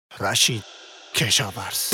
رشید کشاورز.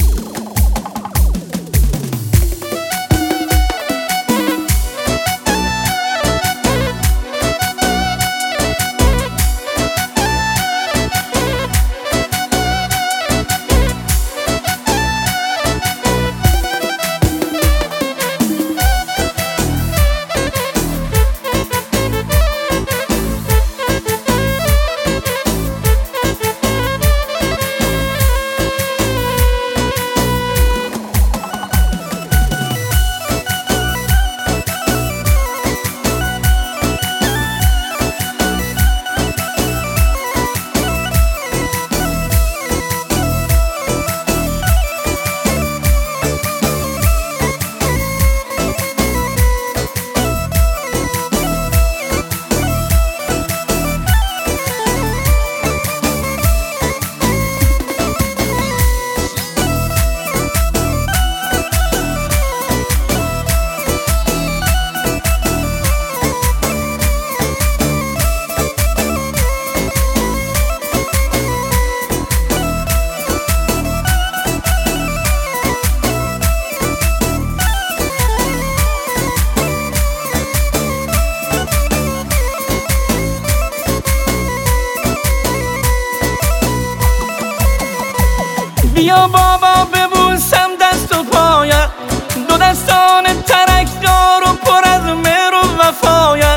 بیا بابا ببوسم دست و پایت، دو دستان ترکدار و پر از مهر و وفایت.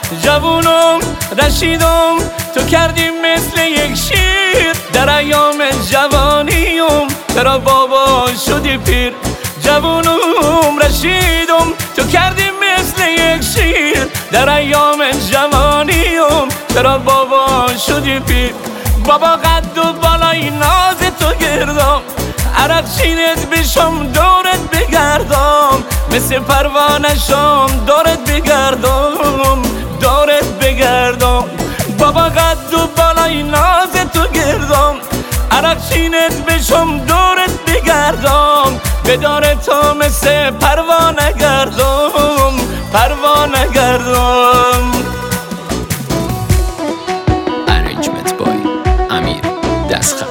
جوونم رشیدم تو کردی مثل یک شیر، در ایام جوانیم چرا بابا شدی پیر. جوونم رشیدم تو کردی مثل یک شیر، در ایام جوانیم چرا بابا شدی پیر. بابا قد و بالای ناز تو گردم، عرق چینت بشم دورت بگردم، مثل پروانشم دورت بگردم، دورت بگردم. بابا قد و بالای ناز تو گردم، عرق چینت بشم دورت بگردم، به دار تو مثل پروانه گردم، پروانه گردم. دستخط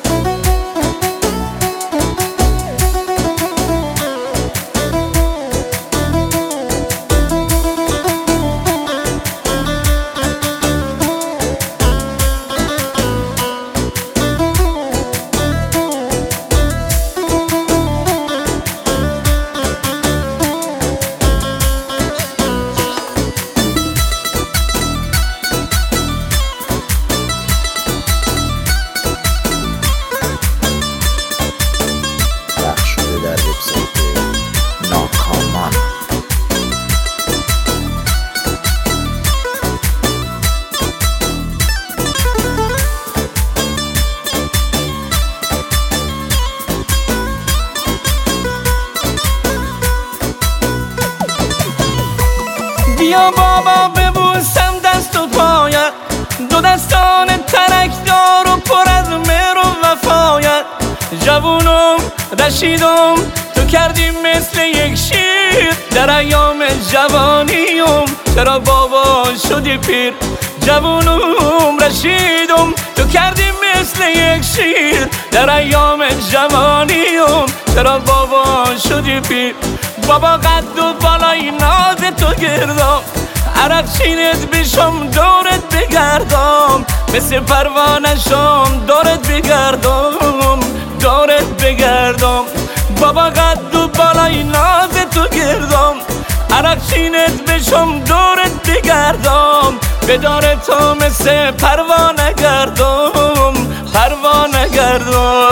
بیا بابا ببوسم دست و پایت، دو دستان ترکدار و پر از مهر و وفایت. جوونم رشیدم تو کردی مثل یک شیر، در ایام جوانیم چرا بابا شدی پیر. جوونم رشیدم تو کردی مثل یک شیر، در ایام جوانیم چرا بابا شدی پیر. بابا قد و بالای ناز تو گردم، عرق چینت بشم دورت بگردم، مثل پروانشم دورت بگردم، دورت بگردم. بابا قد و بالای ناز تو گردم، عرق چینت بشم دورت بگردم، به دار تو مثل پروانه گردم، پروانه گردم.